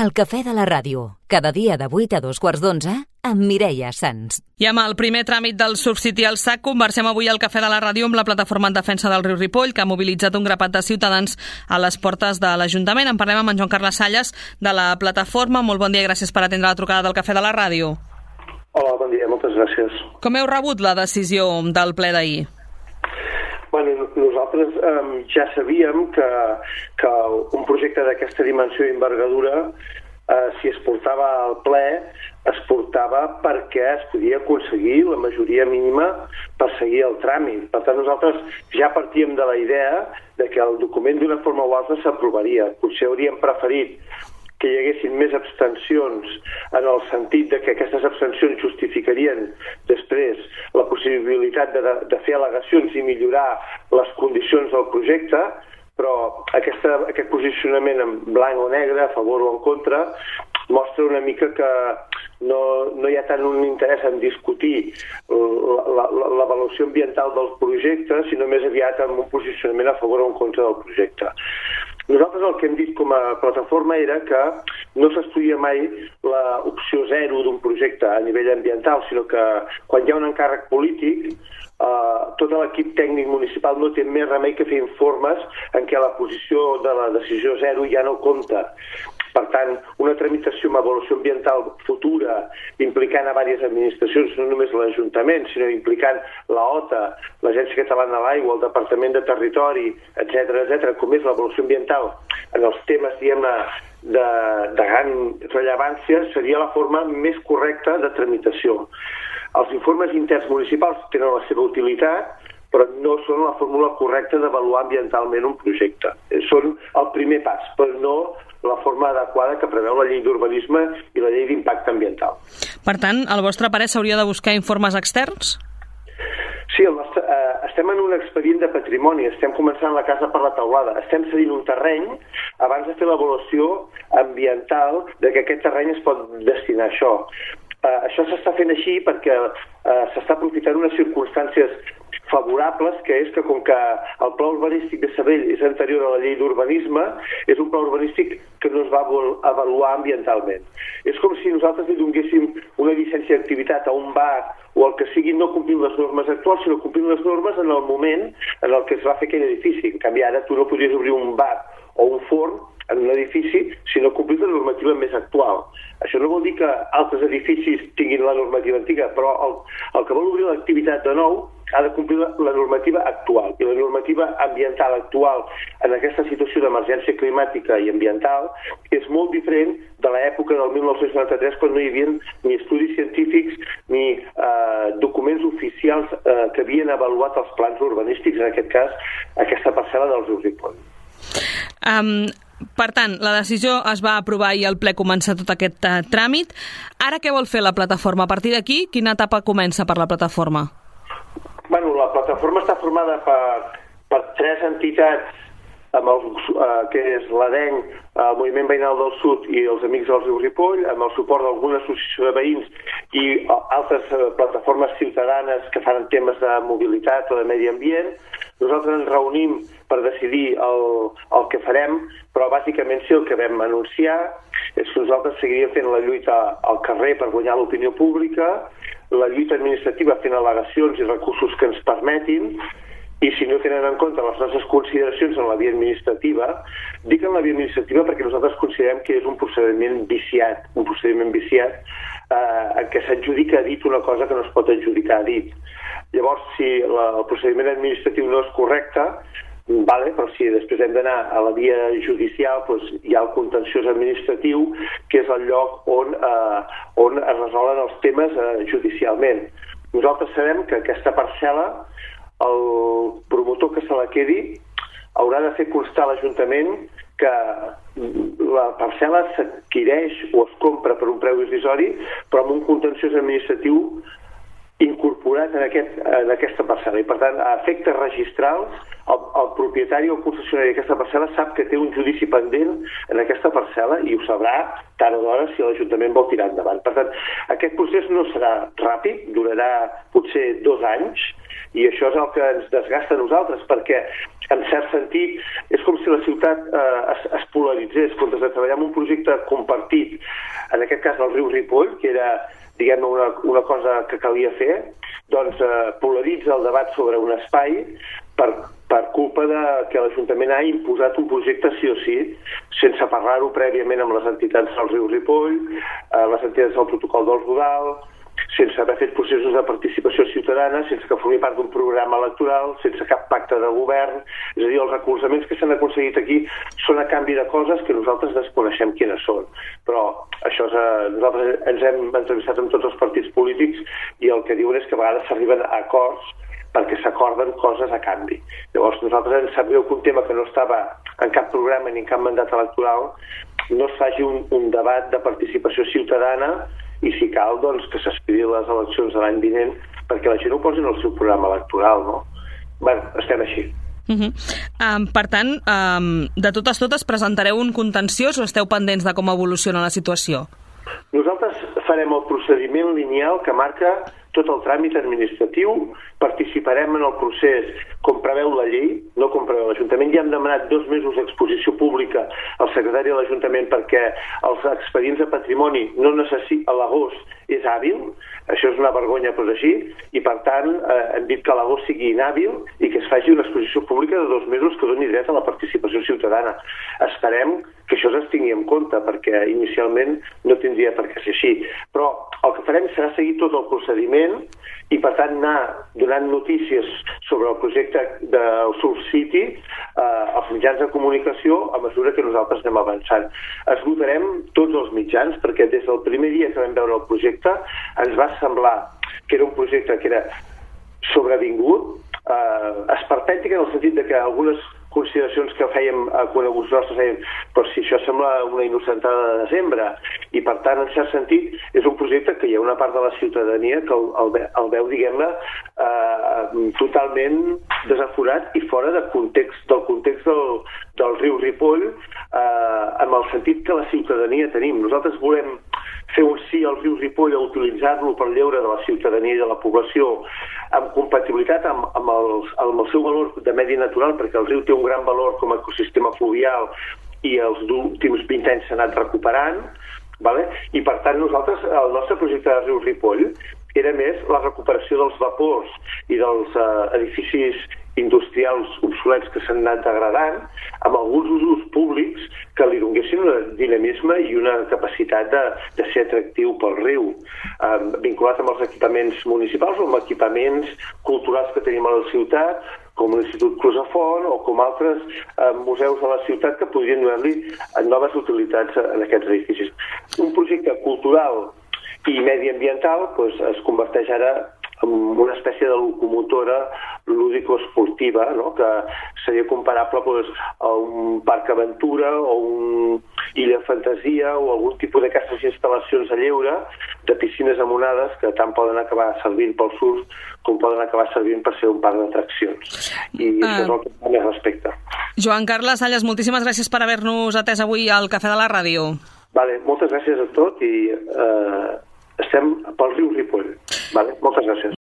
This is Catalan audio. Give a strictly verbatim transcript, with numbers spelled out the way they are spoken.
El cafè de la ràdio, cada dia de vuit a dos quarts d'onze, amb Mireia Sans. I amb el primer tràmit del subsidi al SAC conversem avui al cafè de la ràdio amb la plataforma en defensa del riu Ripoll, que ha mobilitzat un grapat de ciutadans a les portes de l'Ajuntament. En parlem amb en Joan Carles Salles, de la plataforma. Molt bon dia i gràcies per atendre la trucada del cafè de la ràdio. Hola, bon dia, moltes gràcies. Com heu rebut la decisió del ple d'ahir? Bueno, nosaltres eh, ja sabíem que, que un projecte d'aquesta dimensió i envergadura, eh, si es portava al ple, es portava perquè es podia aconseguir la majoria mínima per seguir el tràmit. Per tant, nosaltres ja partíem de la idea de que el document d'una forma o altra s'aprovaria. Potser hauríem preferit que hi haguessin més abstencions en el sentit de que aquestes abstencions justificarien després la possibilitat de, de fer al·legacions i millorar les condicions del projecte, però aquesta, aquest posicionament en blanc o negre, a favor o en contra, mostra una mica que no, no hi ha tant un interès en discutir l'avaluació ambiental del projecte, sinó més aviat en un posicionament a favor o en contra del projecte. Nosaltres el que hem dit com a plataforma era que no s'estudia mai l'opció zero d'un projecte a nivell ambiental, sinó que quan hi ha un encàrrec polític, eh, tot l'equip tècnic municipal no té més remei que fer informes en què la posició de la decisió zero ja no compta. Per tant, una tramitació amb avaluació ambiental futura, implicant a diverses administracions, no només l'Ajuntament, sinó implicant l'OTA, l'Agència Catalana de l'Aigua, el Departament de Territori, etcètera, etcètera, com és l'avaluació ambiental en els temes, diguem-ne, de, de gran rellevància, seria la forma més correcta de tramitació. Els informes interns municipals tenen la seva utilitat, però no són la fórmula correcta d'avaluar ambientalment un projecte. Són el primer pas, però no la forma adequada que preveu la llei d'urbanisme i la llei d'impacte ambiental. Per tant, al vostre parer s'hauria de buscar informes externs? Sí, el nostre, eh, estem en un expedient de patrimoni, estem començant la casa per la teulada, estem cedint un terreny abans de fer l'avaluació ambiental de que aquest terreny es pot destinar a això. Eh, això s'està fent així perquè eh, s'està aprofitant unes circumstàncies favorables, que és que com que el pla urbanístic de Sabell és anterior a la llei d'urbanisme, és un pla urbanístic que no es va avaluar ambientalment. És com si nosaltres li donéssim una llicència d'activitat a un bar o el que sigui, no complint les normes actuals, sinó complint les normes en el moment en el que es va fer aquell edifici. En canvi, ara tu no podries obrir un bar o un forn en un edifici si no complis la normativa més actual. Això no vol dir que altres edificis tinguin la normativa antiga, però el, el que vol obrir l'activitat de nou ha de complir la, la normativa actual. I la normativa ambiental actual en aquesta situació d'emergència climàtica i ambiental és molt diferent de l'època del mil nou-cents noranta-tres, quan no hi havia ni estudis científics ni eh, documents oficials eh, que havien avaluat els plans urbanístics, en aquest cas, aquesta parcel·la del riu Ripoll. Um, per tant, la decisió es va aprovar i el ple comença tot aquest uh, tràmit. Ara què vol fer la plataforma? A partir d'aquí, quina etapa comença per la plataforma? Bueno, la plataforma està formada per, per tres entitats, amb el, eh, que és l'A D E N, el Moviment Veïnal del Sud i els Amics del Riu Ripoll, amb el suport d'alguna associació de veïns i altres eh, plataformes ciutadanes que fan temes de mobilitat o de medi ambient. Nosaltres ens reunim per decidir el, el que farem, però bàsicament sí, el que vam anunciar és que nosaltres seguiríem fent la lluita al carrer per guanyar l'opinió pública, la lluita administrativa fent al·legacions i recursos que ens permetin, i si no tenen en compte les nostres consideracions en la via administrativa, dic en la via administrativa perquè nosaltres considerem que és un procediment viciat, un procediment viciat eh, en què s'adjudica a dit una cosa que no es pot adjudicar a dit. Llavors, si la, el procediment administratiu no és correcte, vale, però si després hem d'anar a la via judicial, doncs hi ha el contenciós administratiu, que és el lloc on, eh, on es resolen els temes eh, judicialment. Nosaltres sabem que aquesta parcel·la, el promotor que se la quedi haurà de fer constar a l'Ajuntament que la parcel·la s'adquireix o es compra per un preu irrisori, però amb un contenciós administratiu incorporat en, aquest, en aquesta parcel·la. I, per tant, a efectes registrals, el, el propietari o el concessionari d'aquesta parcel·la sap que té un judici pendent en aquesta parcel·la i ho sabrà tard o d'hora si l'Ajuntament vol tirar endavant. Per tant, aquest procés no serà ràpid, durarà potser dos anys, i això és el que ens desgasta a nosaltres, perquè en cert sentit, és com si la ciutat eh, es, es polaritzés. Quan de treballar en un projecte compartit, en aquest cas del riu Ripoll, que era, diguem-ne, una, una cosa que calia fer, doncs eh, polaritza el debat sobre un espai per, per culpa de que l'Ajuntament ha imposat un projecte sí o sí, sense parlar-ho prèviament amb les entitats del riu Ripoll, eh, les entitats del protocol del Rodal, sense haver fet processos de participació ciutadana, sense que formi part d'un programa electoral, sense cap pacte de govern. És a dir, els recolzaments que s'han aconseguit aquí són a canvi de coses que nosaltres desconeixem quines són. Però això és, eh, nosaltres ens hem entrevistat amb tots els partits polítics i el que diuen és que a vegades s'arriben a acords perquè s'acorden coses a canvi. Llavors, nosaltres ens sap greu que un tema que no estava en cap programa ni en cap mandat electoral no es faci un, un debat de participació ciutadana i, si cal, doncs, que s'aspiri les eleccions de l'any vinent perquè la gent ho posi en el seu programa electoral, no? Bé, estem així. Uh -huh. um, per tant, um, de totes totes presentareu un contenciós o esteu pendents de com evoluciona la situació? Nosaltres farem el procediment lineal que marca tot el tràmit administratiu, participarem en el procés com preveu la llei, no com preveu l'Ajuntament. Ja hem demanat dos mesos d'exposició pública al secretari de l'Ajuntament perquè els expedients de patrimoni no necessiten, a l'agost és hàbil, això és una vergonya però és així, i per tant eh, hem dit que l'agost sigui inhàbil i que es faci una exposició pública de dos mesos que doni dret a la participació ciutadana. Esperem que això es tingui en compte perquè inicialment no tindria per què ser així. Però el que farem serà seguir tot el procediment i, per tant, anar donant notícies sobre el projecte del Surf City eh, als mitjans de comunicació a mesura que nosaltres anem avançant. Esgotarem tots els mitjans perquè des del primer dia que vam veure el projecte ens va semblar que era un projecte que era sobrevingut, eh, esperpèntic en el sentit de que algunes consideracions que fèiem a coneguts nostres deien, però si això sembla una innocentada de desembre, i per tant, en cert sentit, és un projecte que hi ha una part de la ciutadania que el, el, el veu, diguem-ne, eh, totalment desaforat i fora de context, del context del, del riu Ripoll, eh, amb el sentit que la ciutadania tenim. Nosaltres volem fer un sí al riu Ripoll a utilitzar-lo per lleure de la ciutadania i de la població amb compatibilitat amb, amb, els, amb el seu valor de medi natural, perquè el riu té un gran valor com a ecosistema fluvial i els últims vint anys s'ha anat recuperant, vale? I per tant nosaltres, el nostre projecte de riu Ripoll era més la recuperació dels vapors i dels eh, edificis industrials obsolets que s'han anat degradant amb alguns usos públics que li donguessin un dinamisme i una capacitat de, de ser atractiu pel riu, eh, vinculat amb els equipaments municipals o amb equipaments culturals que tenim a la ciutat, com l'Institut Crusafont o com altres eh, museus de la ciutat que podrien donar-li noves utilitats en aquests edificis. Un projecte cultural i mediambiental doncs, es converteix ara en una espècie de locomotora lúdico-esportiva, no? Que seria comparable doncs, a un parc aventura o un illa fantasia o algun tipus d'aquestes instal·lacions de lleure de piscines amonades que tant poden acabar servint pel surf com poden acabar servint per ser un parc d'atraccions. I uh, això és el que més respecte. Joan Carles Salles, moltíssimes gràcies per haver-nos atès avui al Cafè de la Ràdio. Vale, moltes gràcies a tot i eh, estem pel riu Ripoll. Vale? Moltes gràcies.